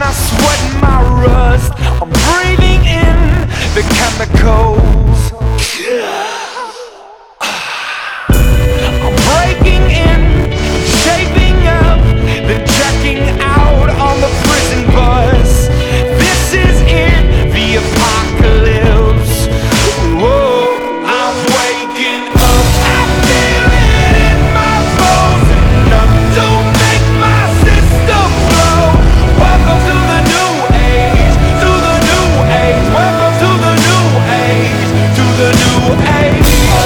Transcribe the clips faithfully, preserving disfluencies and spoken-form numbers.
my sweat and my rust. I'm breathing in the chemicals. I'm breaking in, shaping up, then checking out on the prison bus. This is it, the apocalypse. Whoa, I'm waking up. I feel it in my bones, enough to make my system blow. Welcome to the new age, to the new age. Welcome to the new age, to the new age.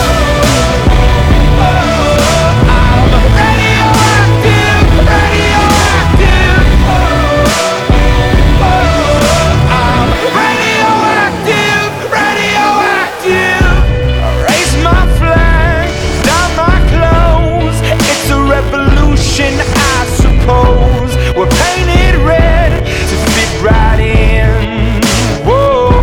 I suppose we're painted red to fit right in. Whoa.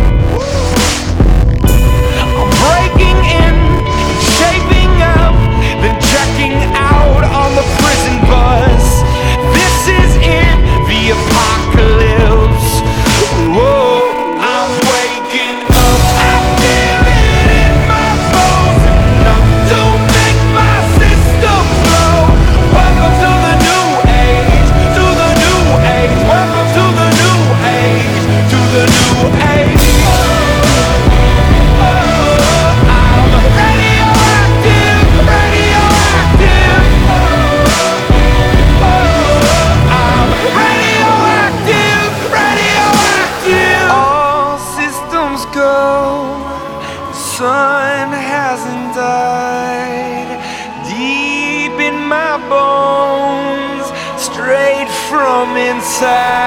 I'm breaking in, shaping up, then checking out on the prison bus. This is it, the apocalypse. Whoa, I'm waking up. I feel it in my bones, enough to make my system blow. Welcome to the new age, to the new age. Welcome to the new age, to the new age. I'm radioactive, radioactive. I'm radioactive, radioactive. All systems go. The sun hasn't died. Deep in my bones, straight from inside.